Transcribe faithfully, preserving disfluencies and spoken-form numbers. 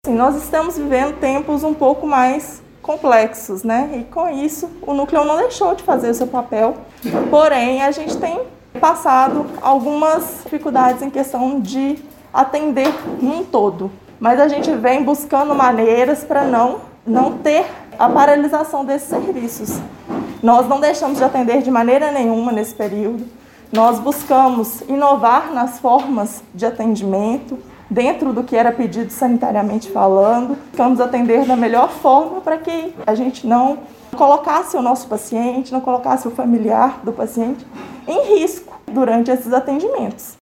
Nós estamos vivendo tempos um pouco mais complexos, né? E com isso, o núcleo não deixou de fazer o seu papel, porém, a gente tem passado algumas dificuldades em questão de atender num todo. Mas a gente vem buscando maneiras para não, não ter a paralisação desses serviços. Nós não deixamos de atender de maneira nenhuma nesse período. Nós buscamos inovar nas formas de atendimento, dentro do que era pedido sanitariamente falando. Buscamos atender da melhor forma para que a gente não colocasse o nosso paciente, não colocasse o familiar do paciente em risco durante esses atendimentos.